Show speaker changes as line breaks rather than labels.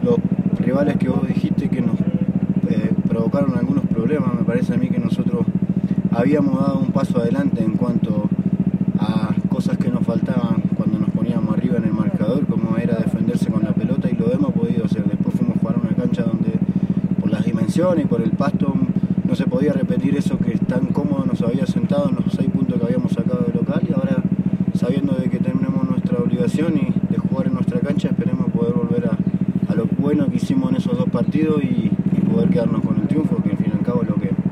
los rivales que vos dijiste que nos provocaron algunos problemas. Me parece a mí que nosotros habíamos dado un paso adelante en cuanto a cosas que nos faltaban cuando nos poníamos arriba en el marcador, como era defenderse con la pelota, y lo hemos podido hacer. Después fuimos a jugar a una cancha donde por las dimensiones y por el pasto no se podía repetir eso que tan cómodo nos había sentado en los 6 puntos que habíamos sacado de local, y ahora, sabiendo de que tenemos nuestra obligación y de jugar en nuestra cancha, esperemos poder volver a lo bueno que hicimos en esos 2 partidos y poder quedarnos con el triunfo, que al fin y al cabo es lo que